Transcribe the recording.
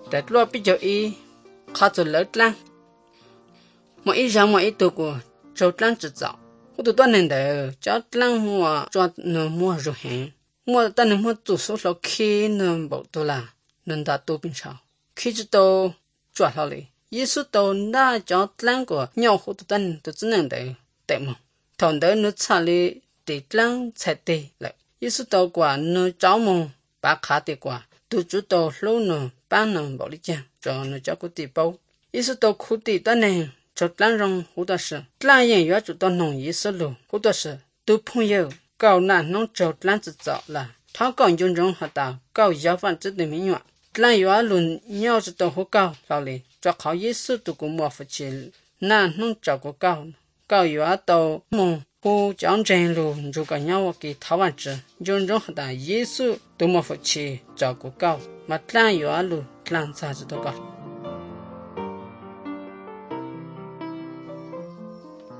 để lo bây giờ ý khó cho lớn lắm mỗi ý rằng mỗi ý tôi của trâu lắm chỉ dạo我都多年的，叫人mua做能mua rồi hè，mua但能mua做手手去能不多啦，能打多边少，去就都做好嘞。意思都那叫人个鸟好多单都只能的对么？同的你查哩的人才对了，意思都过你找么把卡的过，都知道路呢，班能不哩讲，叫你叫个地包，意思都苦的的呢。cho lăng rong hú đó sự lăng yên yếu chủ tao nông ý sơ lù hú đó sự tu phong yêu cầu nạn nông trâu lăng tự dọ là tháo còn dùng rong hạt tàu cầu giáo phận chứ để mình nhọ lăng yếu lùn nhau chủ tao hú cầu lao lì cho khó ý sư tu cũng mua phải chỉ nạn nông trâu của cầu yếu tàu mong hú chọn trên lù dù cả nhau kỳ tháo bản chứ dùng rong hạt tàu ý sư tu mua phải chỉ trâu của cầu mà lăng yếu lù lăng xa chủ tao cầu